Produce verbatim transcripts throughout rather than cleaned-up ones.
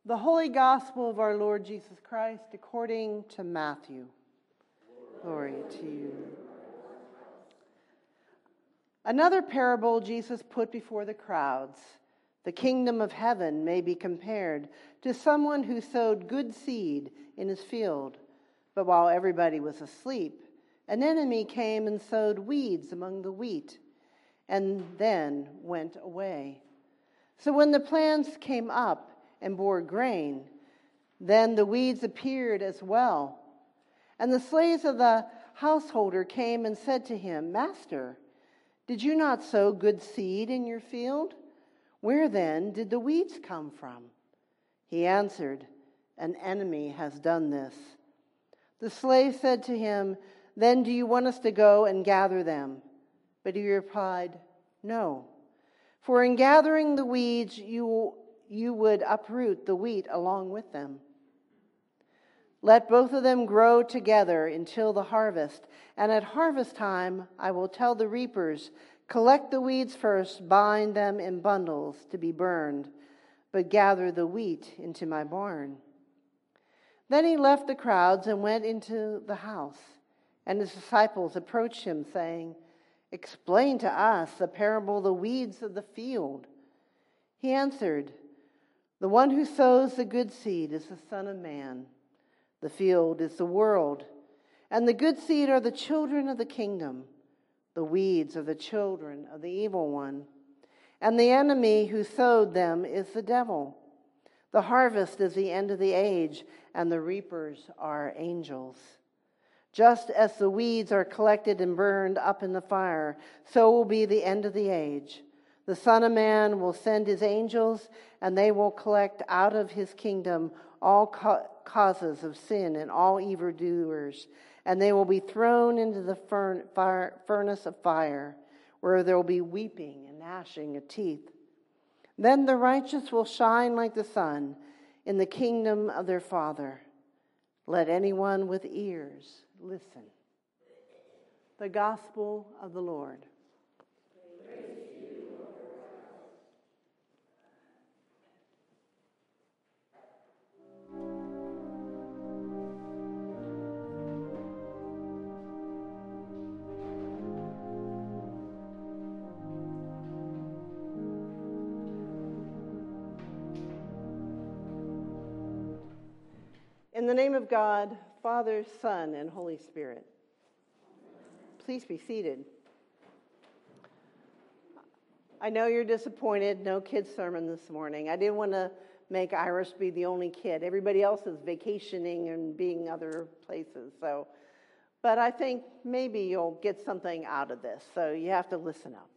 The Holy Gospel of our Lord Jesus Christ according to Matthew. Glory to you. Another parable Jesus put before the crowds. The kingdom of heaven may be compared to someone who sowed good seed in his field. But while everybody was asleep, an enemy came and sowed weeds among the wheat, and then went away. So when the plants came up and bore grain, then the weeds appeared as well. And the slaves of the householder came and said to him, "Master, did you not sow good seed in your field? Where then did the weeds come from?" He answered, "An enemy has done this." The slave said to him, "Then do you want us to go and gather them?" But he replied, "No, for in gathering the weeds you you would uproot the wheat along with them. Let both of them grow together until the harvest, and at harvest time I will tell the reapers, collect the weeds first, bind them in bundles to be burned, but gather the wheat into my barn." Then he left the crowds and went into the house, and his disciples approached him, saying, "Explain to us the parable of the weeds of the field." He answered, "The one who sows the good seed is the Son of Man. The field is the world, and the good seed are the children of the kingdom. The weeds are the children of the evil one, and the enemy who sowed them is the devil. The harvest is the end of the age, and the reapers are angels. Just as the weeds are collected and burned up in the fire, so will be the end of the age. The Son of Man will send his angels, and they will collect out of his kingdom all ca- causes of sin and all evildoers, and they will be thrown into the furn- fire, furnace of fire, where there will be weeping and gnashing of teeth. Then the righteous will shine like the sun in the kingdom of their Father. Let anyone with ears listen." The Gospel of the Lord. In the name of God, Father, Son, and Holy Spirit. Please be seated. I know you're disappointed. No kids' sermon this morning. I didn't want to make Iris be the only kid. Everybody else is vacationing and being other places. So, but I think maybe you'll get something out of this. So you have to listen up.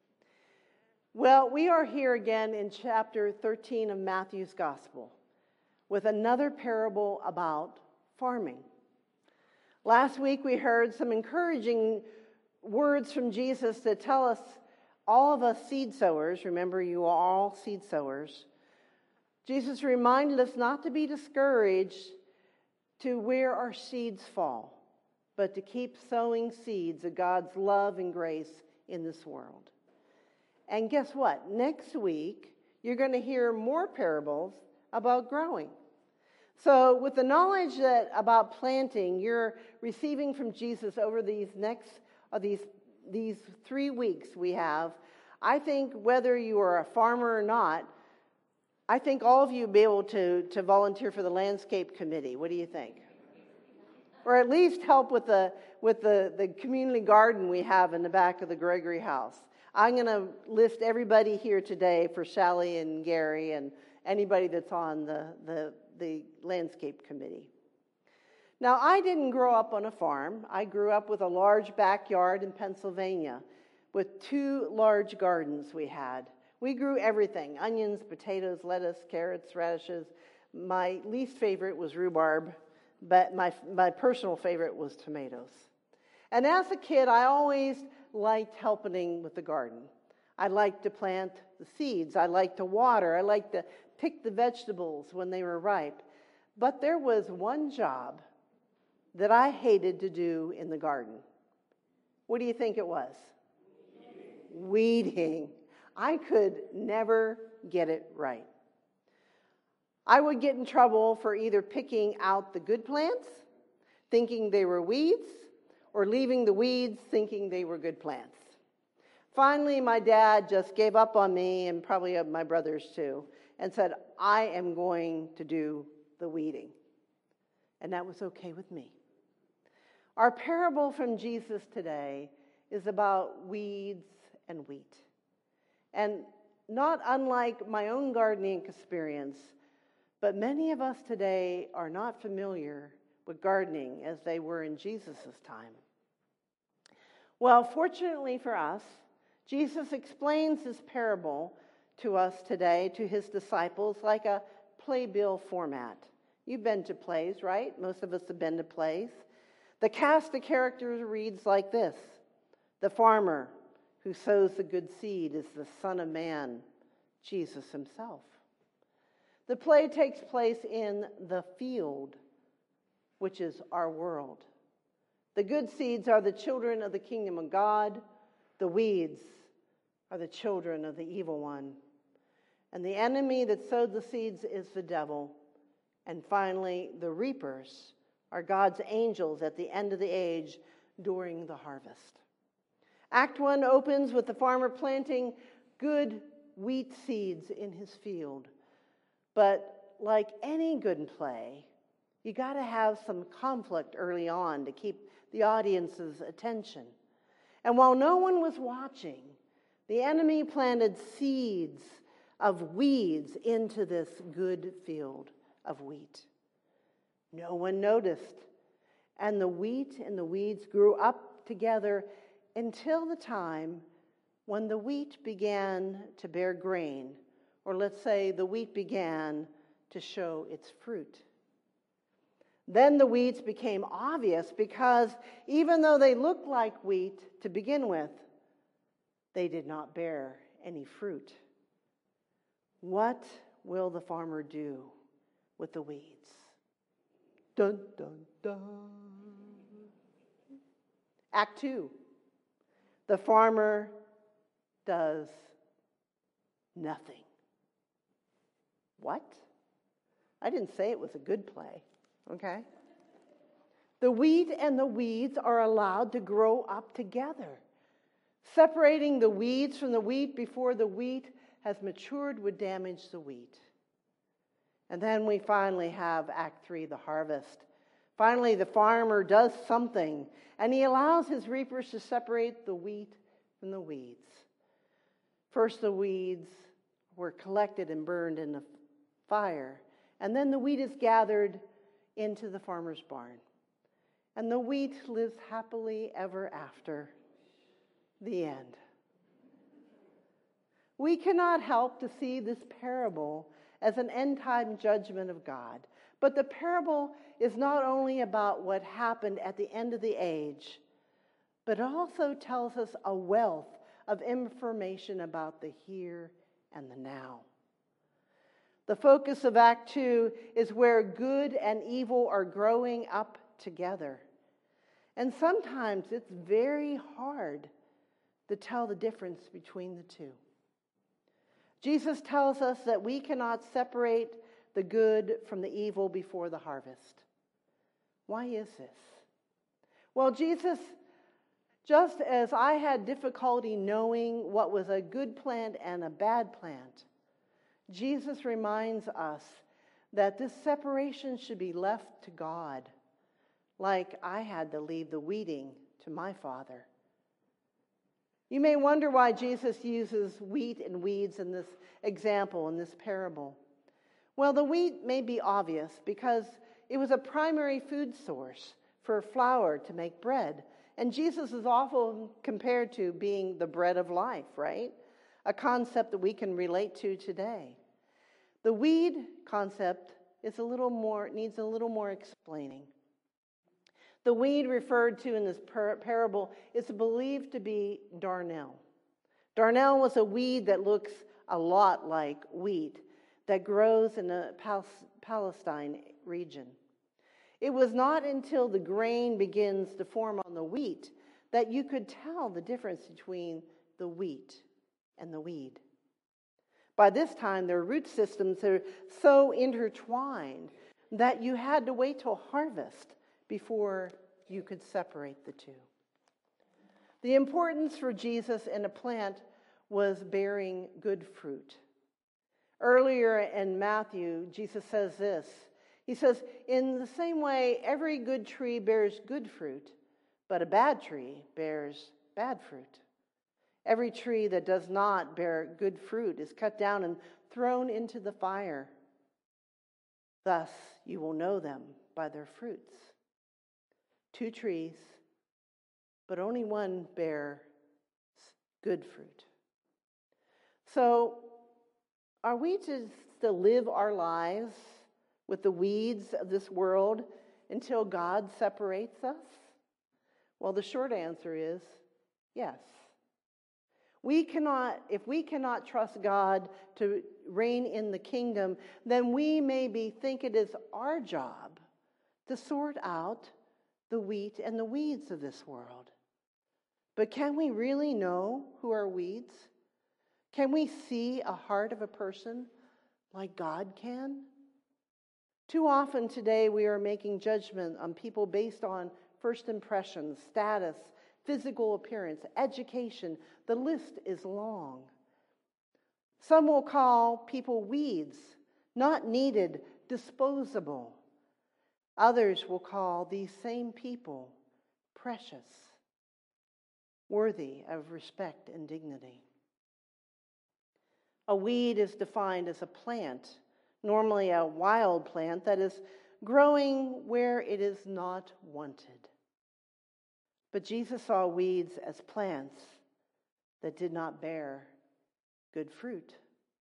Well, we are here again in chapter thirteen of Matthew's Gospel with another parable about farming. Last week we heard some encouraging words from Jesus to tell us, all of us seed sowers, remember you are all seed sowers, Jesus reminded us not to be discouraged to where our seeds fall, but to keep sowing seeds of God's love and grace in this world. And guess what? Next week you're going to hear more parables about growing. So with the knowledge that about planting you're receiving from Jesus over these next uh, these these three weeks we have, I think whether you are a farmer or not, I think all of you will be able to, to volunteer for the landscape committee. What do you think? Or at least help with the with the, the community garden we have in the back of the Gregory house. I'm going to list everybody here today for Sally and Gary and anybody that's on the, the, the landscape committee. Now, I didn't grow up on a farm. I grew up with a large backyard in Pennsylvania with two large gardens we had. We grew everything: onions, potatoes, lettuce, carrots, radishes. My least favorite was rhubarb, but my, my personal favorite was tomatoes. And as a kid, I always liked helping with the garden. I liked to plant the seeds. I liked to water. I liked to pick the vegetables when they were ripe. But there was one job that I hated to do in the garden. What do you think it was? Weeding. Weeding. I could never get it right. I would get in trouble for either picking out the good plants, thinking they were weeds, or leaving the weeds thinking they were good plants. Finally, my dad just gave up on me, and probably my brothers too, and said, I am going to do the weeding. And that was okay with me. Our parable from Jesus today is about weeds and wheat. And not unlike my own gardening experience, but many of us today are not familiar with gardening as they were in Jesus' time. Well, fortunately for us, Jesus explains this parable to us today, to his disciples, like a playbill format. You've been to plays, right? Most of us have been to plays. The cast of characters reads like this. The farmer who sows the good seed is the Son of Man, Jesus himself. The play takes place in the field, which is our world. The good seeds are the children of the kingdom of God. The weeds are the children of the evil one. And the enemy that sowed the seeds is the devil. And finally, the reapers are God's angels at the end of the age during the harvest. Act one opens with the farmer planting good wheat seeds in his field. But like any good play, you got to have some conflict early on to keep the audience's attention. And while no one was watching, the enemy planted seeds of weeds into this good field of wheat. No one noticed. And the wheat and the weeds grew up together until the time when the wheat began to bear grain, or let's say the wheat began to show its fruit. Then the weeds became obvious because even though they looked like wheat to begin with, they did not bear any fruit. What will the farmer do with the weeds? Dun, dun, dun. Act two. The farmer does nothing. What? I didn't say it was a good play, okay? The wheat and the weeds are allowed to grow up together. Separating the weeds from the wheat before the wheat has matured would damage the wheat. And then we finally have Act three, the harvest. Finally, the farmer does something, and he allows his reapers to separate the wheat from the weeds. First, the weeds were collected and burned in the fire, and then the wheat is gathered into the farmer's barn. And the wheat lives happily ever after. The end. We cannot help to see this parable as an end-time judgment of God. But the parable is not only about what happened at the end of the age, but it also tells us a wealth of information about the here and the now. The focus of Act two is where good and evil are growing up together. And sometimes it's very hard to tell the difference between the two. Jesus tells us that we cannot separate the good from the evil before the harvest. Why is this? Well, Jesus, just as I had difficulty knowing what was a good plant and a bad plant, Jesus reminds us that this separation should be left to God, like I had to leave the weeding to my Father. You may wonder why Jesus uses wheat and weeds in this example, in this parable. Well, the wheat may be obvious because it was a primary food source for flour to make bread. And Jesus is often compared to being the bread of life, right? A concept that we can relate to today. The weed concept is a little more, needs a little more explaining. The weed referred to in this par- parable is believed to be darnel. Darnel was a weed that looks a lot like wheat that grows in the Pal- Palestine region. It was not until the grain begins to form on the wheat that you could tell the difference between the wheat and the weed. By this time, their root systems are so intertwined that you had to wait till harvest before you could separate the two. The importance for Jesus in a plant was bearing good fruit. Earlier in Matthew, Jesus says this. He says, in the same way, every good tree bears good fruit, but a bad tree bears bad fruit. Every tree that does not bear good fruit is cut down and thrown into the fire. Thus you will know them by their fruits. Two trees, but only one bears good fruit. So, are we to still live our lives with the weeds of this world until God separates us? Well, the short answer is yes. We cannot, if we cannot trust God to reign in the kingdom, then we maybe think it is our job to sort out the wheat and the weeds of this world. But can we really know who are weeds? Can we see a heart of a person like God can? Too often today we are making judgment on people based on first impressions, status, physical appearance, education. The list is long. Some will call people weeds, not needed, disposable. Others will call these same people precious, worthy of respect and dignity. A weed is defined as a plant, normally a wild plant, that is growing where it is not wanted. But Jesus saw weeds as plants that did not bear good fruit.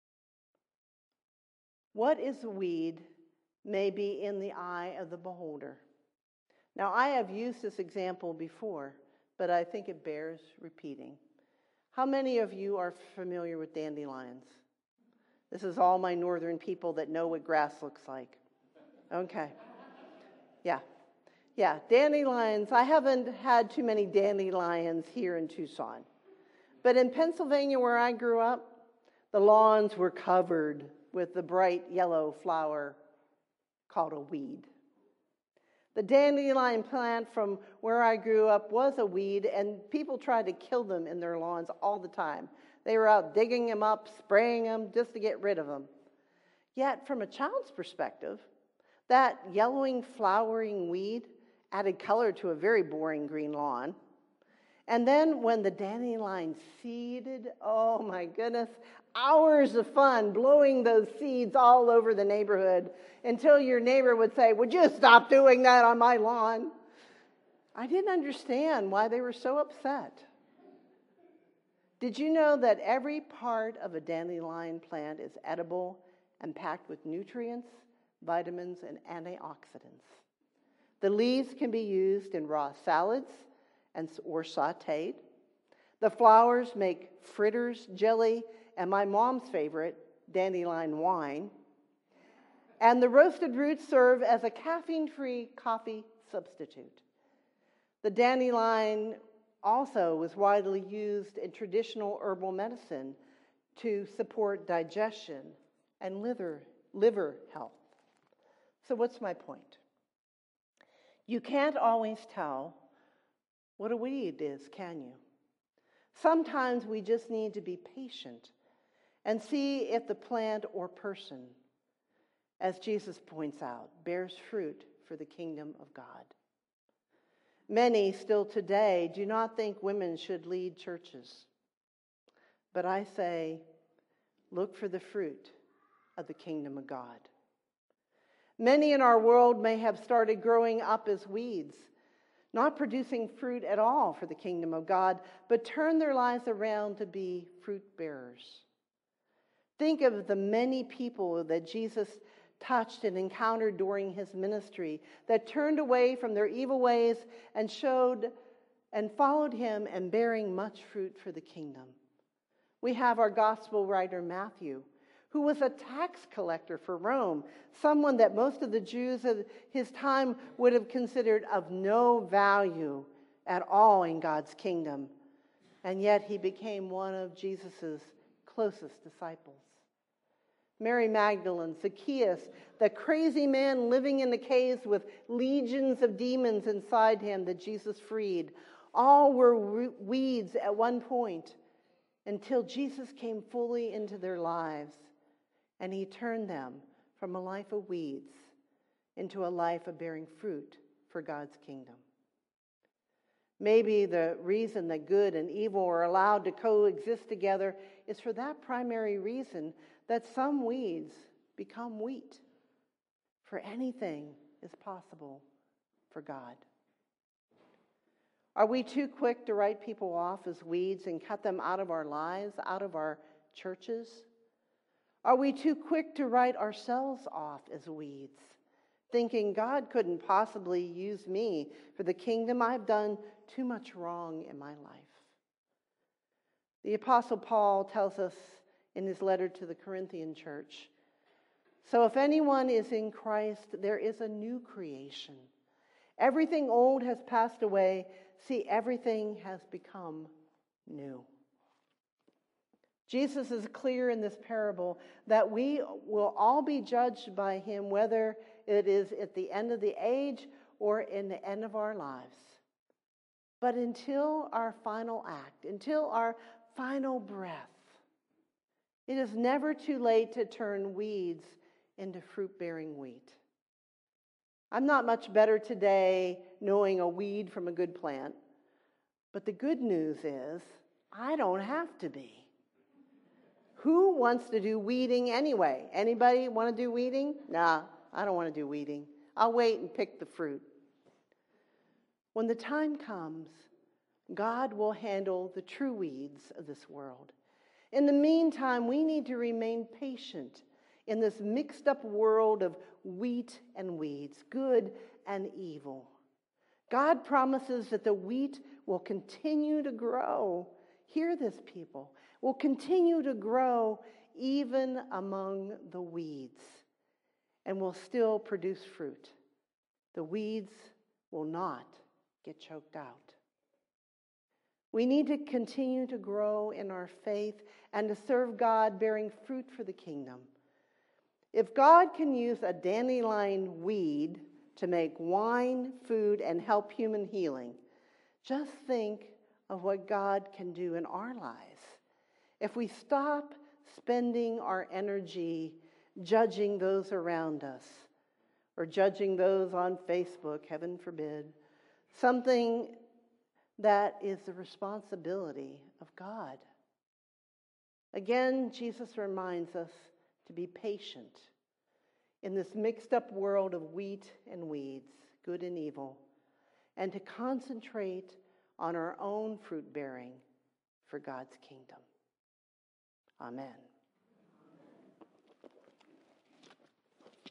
What is a weed may be in the eye of the beholder. Now, I have used this example before, but I think it bears repeating. How many of you are familiar with dandelions? This is all my northern people that know what grass looks like. Okay. Yeah. Yeah, dandelions. I haven't had too many dandelions here in Tucson. But in Pennsylvania, where I grew up, the lawns were covered with the bright yellow flower called a weed. The dandelion plant from where I grew up was a weed, and people tried to kill them in their lawns all the time. They were out digging them up, spraying them just to get rid of them. Yet, from a child's perspective, that yellowing, flowering weed added color to a very boring green lawn. And then when the dandelion seeded, oh my goodness, hours of fun blowing those seeds all over the neighborhood until your neighbor would say, "Would you stop doing that on my lawn?" I didn't understand why they were so upset. Did you know that every part of a dandelion plant is edible and packed with nutrients, vitamins, and antioxidants? The leaves can be used in raw salads and or sautéed. The flowers make fritters, jelly, and my mom's favorite, dandelion wine. And the roasted roots serve as a caffeine-free coffee substitute. The dandelion also was widely used in traditional herbal medicine to support digestion and liver, liver health. So what's my point? You can't always tell what a weed is, can you? Sometimes we just need to be patient and see if the plant or person, as Jesus points out, bears fruit for the kingdom of God. Many still today do not think women should lead churches. But I say, look for the fruit of the kingdom of God. Many in our world may have started growing up as weeds, not producing fruit at all for the kingdom of God, but turn their lives around to be fruit bearers. Think of the many people that Jesus touched and encountered during his ministry that turned away from their evil ways and showed and followed him and bearing much fruit for the kingdom. We have our gospel writer Matthew, who was a tax collector for Rome, someone that most of the Jews of his time would have considered of no value at all in God's kingdom. And yet he became one of Jesus' closest disciples. Mary Magdalene, Zacchaeus, the crazy man living in the caves with legions of demons inside him that Jesus freed, all were weeds at one point until Jesus came fully into their lives and he turned them from a life of weeds into a life of bearing fruit for God's kingdom. Maybe the reason that good and evil are allowed to coexist together is for that primary reason, that some weeds become wheat. For anything is possible for God. Are we too quick to write people off as weeds and cut them out of our lives, out of our churches? Are we too quick to write ourselves off as weeds, thinking God couldn't possibly use me for the kingdom? I've done too much wrong in my life. The Apostle Paul tells us in his letter to the Corinthian church, so if anyone is in Christ, there is a new creation. Everything old has passed away. See, everything has become new. Jesus is clear in this parable that we will all be judged by him, whether it is at the end of the age or in the end of our lives. But until our final act, until our final breath, it is never too late to turn weeds into fruit-bearing wheat. I'm not much better today knowing a weed from a good plant, but the good news is I don't have to be. Who wants to do weeding anyway? Anybody want to do weeding? Nah, I don't want to do weeding. I'll wait and pick the fruit. When the time comes, God will handle the true weeds of this world. In the meantime, we need to remain patient in this mixed up world of wheat and weeds, good and evil. God promises that the wheat will continue to grow. Hear this, people. Will continue to grow even among the weeds and will still produce fruit. The weeds will not get choked out. We need to continue to grow in our faith and to serve God, bearing fruit for the kingdom. If God can use a dandelion weed to make wine, food, and help human healing, just think of what God can do in our lives. If we stop spending our energy judging those around us or judging those on Facebook, heaven forbid, something that is the responsibility of God. Again, Jesus reminds us to be patient in this mixed up world of wheat and weeds, good and evil, and to concentrate on our own fruit bearing for God's kingdom. Amen.